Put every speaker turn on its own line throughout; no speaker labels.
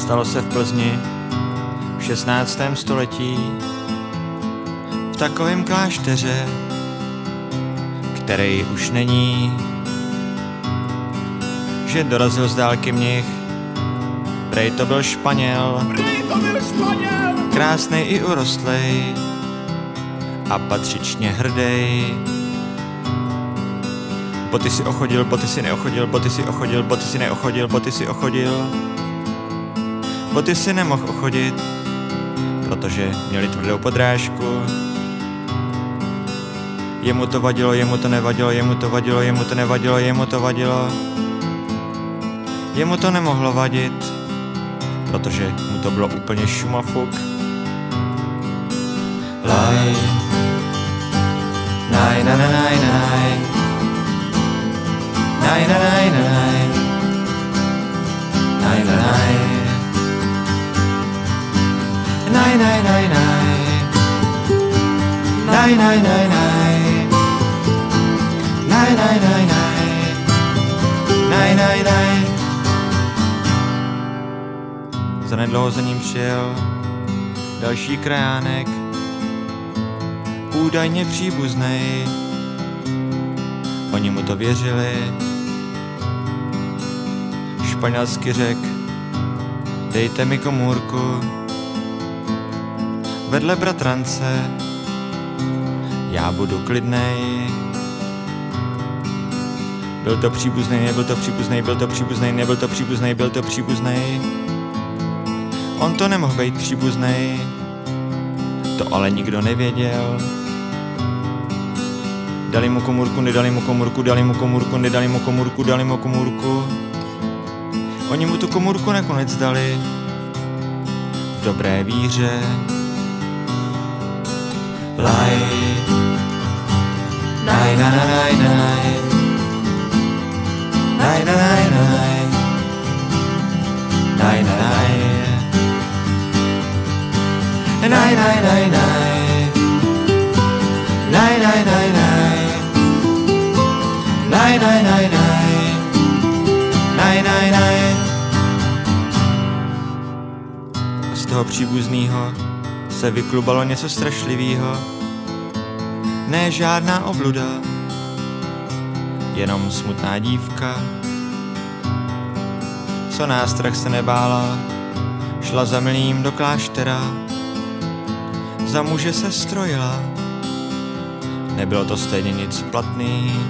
Stalo se v Plzni v 16. století v takovém klášteře, který už není, že dorazil z dálky mnich, prej to byl Španěl, krásnej i urostlej a patřičně hrdej. Boty si ochodil, boty si neochodil, boty si ochodil, boty si neochodil, boty si ochodil. Boty si nemohl ochodit, protože měli tvrdou podrážku. Jemu to vadilo, jemu to nevadilo, jemu to vadilo, jemu to nevadilo, jemu to vadilo. Jemu to nemohlo vadit, protože mu to bylo úplně šumafuk. Laj, naj, naj, naj, naj, naj. Naj, naj, naj, naj. Naj, naj, naj. Naj, naj, naj, naj. Naj, naj, naj, naj. Naj, naj, naj, naj. Naj, naj, naj. Zanedlouho za ním přijel další krajánek, údajně příbuznej. Oni mu to věřili. Španělsky řek: dejte mi komůrku vedle bratrance, já budu klidnej. Byl to příbuznej, nebyl to příbuznej, byl to příbuznej, nebyl to příbuznej, byl to příbuznej. On to nemohl být příbuznej, to ale nikdo nevěděl. Dali mu komůrku, nedali mu komůrku, dali mu komůrku, nedali mu komůrku, dali mu komůrku. Oni mu tu komůrku nakonec dali v dobré víře. Laj, naj, naj, naj, naj. Naj, naj, naj, naj. Naj, naj, naj. Naj, naj, naj, naj. Naj, naj, naj, naj. Naj, naj, naj, naj. Naj, naj, naj. Z toho příbuznýho se vyklubalo něco strašlivýho. Ne žádná obluda, jenom smutná dívka, co nástrah se nebála, šla za milým do kláštera, za muže se strojila, nebylo to stejně nic platný.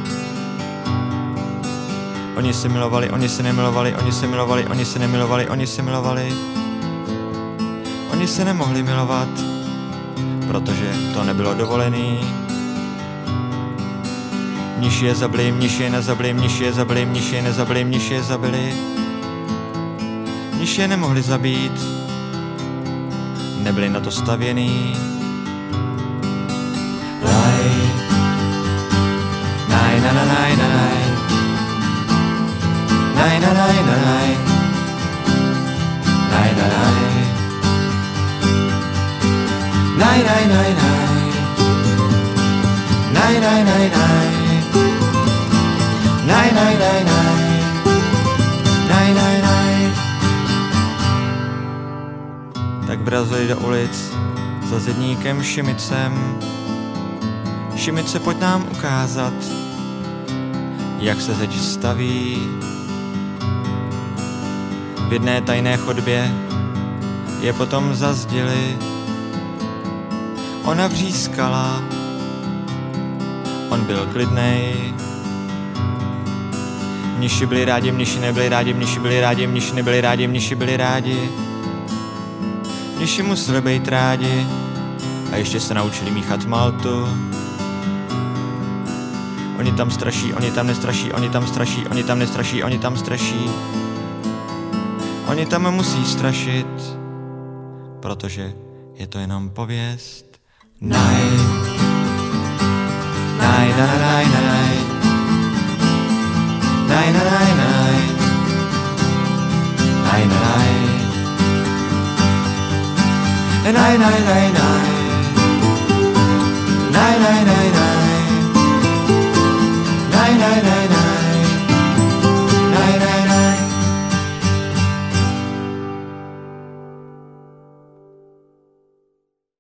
Oni se milovali, oni se nemilovali, oni se milovali, oni se nemilovali, oni se milovali. Oni se nemohli milovat, protože to nebylo dovolený. Mniši je zabili, mniši je nezabili, mniši je zabili, mniši je nezabili, mniši je zabili. Mniši je nemohli zabít, nebyli na to stavěný. Laj, naj, naj, naj, naj. Naj, naj, naj, naj. Naj, naj, naj. Naj, naj, naj, naj. Naj, naj, naj, naj. Naj, naj, naj, naj. Naj, naj, naj. Tak vrazili do ulic za zedníkem Šimicem. Šimice, pojď nám ukázat, jak se zeď staví. V jedné tajné chodbě je potom zazděli. Ona vřískala, on byl klidnej. Mniši byli rádi, mniši nebyli rádi, mniši byli rádi, mniši nebyli rádi, mniši byli rádi. Mniši museli být rádi a ještě se naučili míchat maltu. Oni tam straší, oni tam nestraší, oni tam straší, oni tam nestraší, oni tam straší. Oni tam musí strašit, protože je to jenom pověst. Naj, naj, naj, naj, naj. Naj, naj, naj, naj. Naj, naj, naj. Naj, naj, naj, naj. Naj, naj, naj, naj.